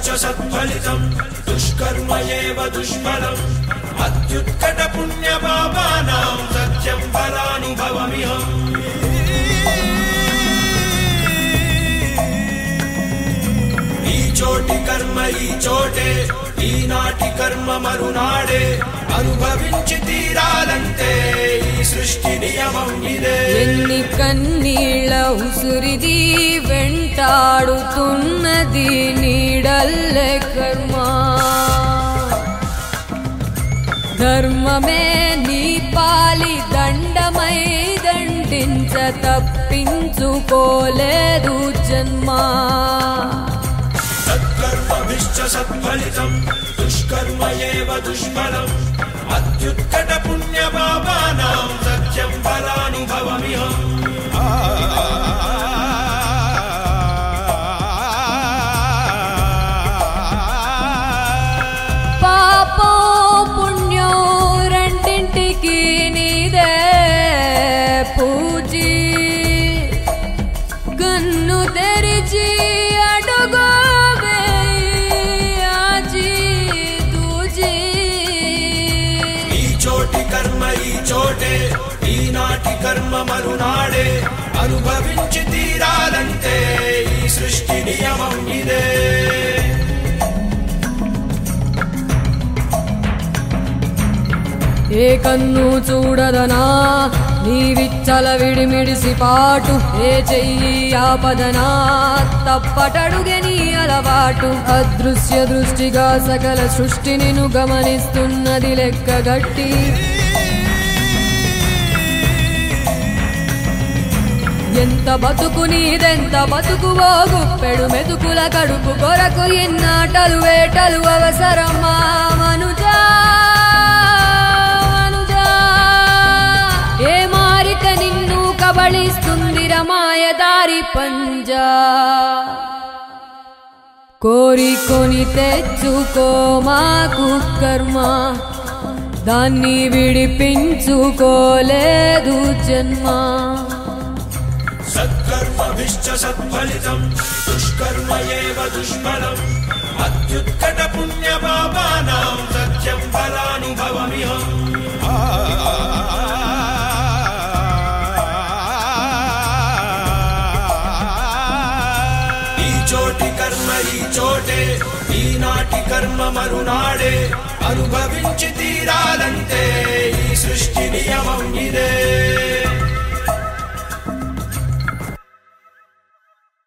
సత్ఫలితం దుష్కర్మ ఏవ దుష్ఫలం అత్యుత్కట పుణ్య పాపానాం సత్యం ఫలానుభవమిహం. ఈ చోటి కర్మ ఈ చోటే, ఈనాటి కర్మ మరునాడే, అనుభవించి తీరాలంటే ఈ సృష్టి నియమం ఇదే. ఎన్ని కన్నీళ్ళ ఉసురిది వెంటాడుతున్నది నీడల్లే కర్మ. ధర్మమే నీ పాలి దండమై దండించ తప్పించుకోలేదు జన్మ. సత్కర్మభిశ్చ సత్ఫలితం దుష్కర్మ ఏవ దుష్ఫలం అత్యుత్కట పుణ్య పాపానాం సత్యం ఫలానుభవమిహం. పాపం పుణ్యం రెండింటికి నీదే పూజీ. కన్ను తెరిచి అడుగు కర్మ ఈ చోటే, ఈనాటి కర్మ మరునాడే, అనుభవించి తీరాలంటే ఈ సృష్టి నియమం ఇదే. ఏ కన్ను చూడదనా నీవిచ్చల విడిమిడిసి పాటు, ఏ చెయ్యి ఆపదనా తప్పటడుగే నీ అలవాటు. అదృశ్య దృష్టిగా సకల సృష్టిని నువ్వు గమనిస్తున్నది లెక్కగట్టి. ఎంత బతుకు నీదెంత బతుకువో గుప్పెడు మెతుకుల కడుపు కొరకు ఇన్నాటలు వేటలు అవసరమా మనుజా. ఏ మారిక నిన్ను కబళిస్తుంది రమాయదారి పంజా. కోరికొని తెచ్చుకో మాకు కర్మ, దాన్ని విడిపించుకోలేదు జన్మ. సత్కర్మభిశ్చ సత్ఫలితం దుష్కర్మ ఏవ దుష్ఫలం అత్యుత్కట పుణ్య పాపానాం సత్యం ఫలానుభవమిహం. ఈ చోటి కర్మ ఈ చోటే, ఈనాటి కర్మ మరునాడే, అనుభవించి తీరాలంటే